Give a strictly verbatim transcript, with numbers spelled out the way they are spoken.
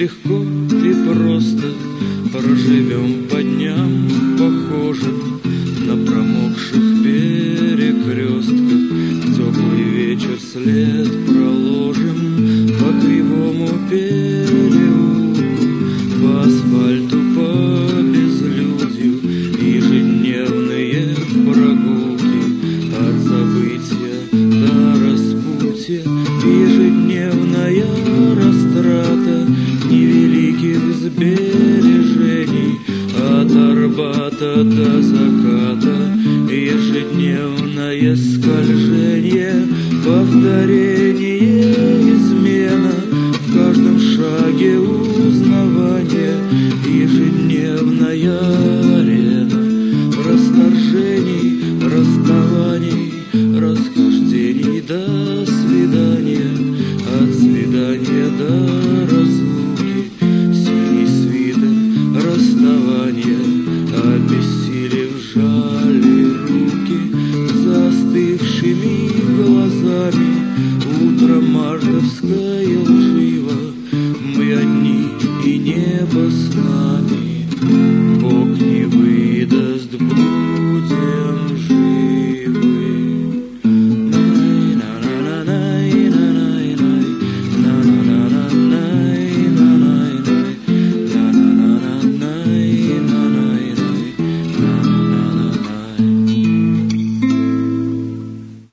легко и просто проживем по дням, похожим на промокших перекрестках. Теплый вечер след проложим по кривому переулку, по асфальту, по безлюдью, ежедневные прогулки от забытия до распутья, ежедневная растрата невеликих сбережений от Арбата до заката, ежедневное скольжение, повторение, измена, в каждом шаге узнавание, ежедневная арена расторжений, расставаний, расхождений. До свидания, от свидания до разлуки, синий свитер расставания, обессилев жали руки, застывшими глазами. Утро мартовское лживо, мы одни и небо с нами.